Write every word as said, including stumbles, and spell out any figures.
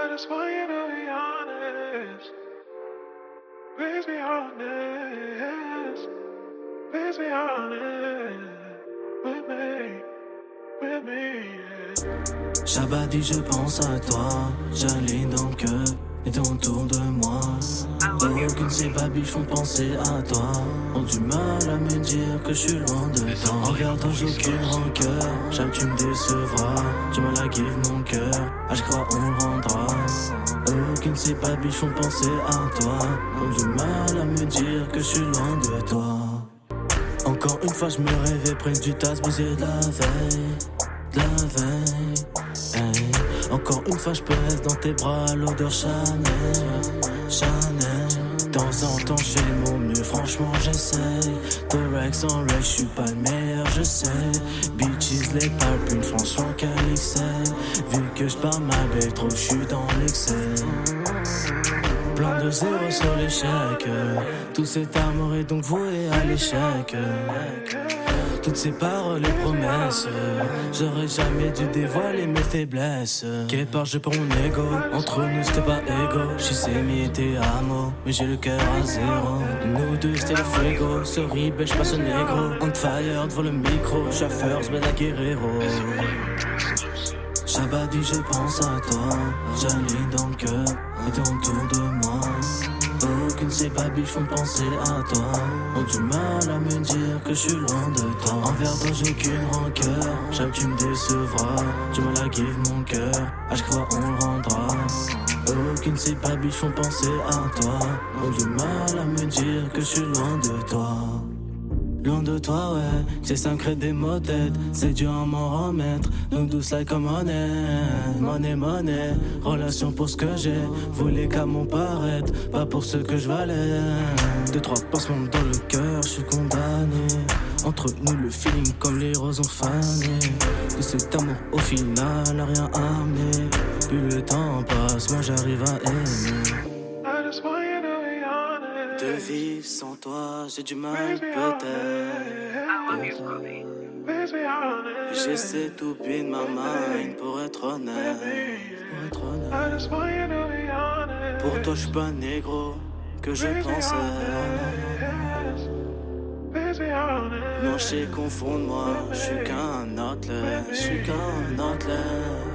I just want you to be honest. Please be honest. Please be honest with me, with me, yeah. Shabadi, je pense à toi, j'aligne dans le cœur et tout autour de moi. Aucune de ces babies font penser à toi, ont du mal à me dire que je suis loin de toi. Envers toi j'ai aucune rancœur, jamais tu me décevras. Tu m'as la give mon cœur, ah je crois on le rendra. Aucune de ces babies font penser à toi, ont du mal à me dire que je suis loin de toi. Encore une fois je me rêvais près du tas brisé de la veille, de la veille, hey. Encore une fois je peux être dans tes bras, l'odeur Chanel, Chanel. De temps en temps je fais mon mieux, franchement j'essaye. De Rex en Rex, je suis pas le meilleur, je sais. Bitches les palpes, une franchement qu'elle excelle. Vu que je parle ma belle trop, je suis dans l'excès. Plein de zéros sur l'échec. Tout cet amour est donc voué à l'échec. Toutes ces paroles et promesses, j'aurais jamais dû dévoiler mes faiblesses. Quelque part je prends mon ego, entre nous c'était pas égo. J'suis sémi et t'es amo, mais j'ai le cœur à zéro. Nous deux c'était le fuego, sorry ben j'passe au négro. On fire devant le micro, chauffeur se met à guerrero. Shabadi je pense à toi, j'aligne dans le cœur et tout autour de moi. Aucune de ces babies font penser à toi, ont du mal à me dire que je suis loin de toi. Envers toi j'ai aucune rancœur, jamais tu me décevras. Tu m'as la give mon cœur, ah je crois on le rendra. Aucune de ces babies font penser à toi, ont du mal à me dire que je suis loin de toi. Loin de toi, ouais, c'est ça crée des maux de tête. C'est dur à m'en remettre, nous douce like comme monnaie. Monnaie, monnaie, relation pour ce que j'ai. Voulez qu'à mon paraître, pas pour ce que je valais. Deux, trois pansements dans le cœur, je suis condamné. Entre nous le feeling comme les roses ont fané. De cet amour au final n'a rien amené. Plus le temps passe, moi j'arrive à aimer. De vivre sans toi, j'ai du mal peut-être. J'essaie d'oublier de ma mind pour être honnête. Pour être honnête. Pour toi, je suis pas négro que je pensais. Non, je sais confondre moi, je suis qu'un athlète, je suis qu'un athlète.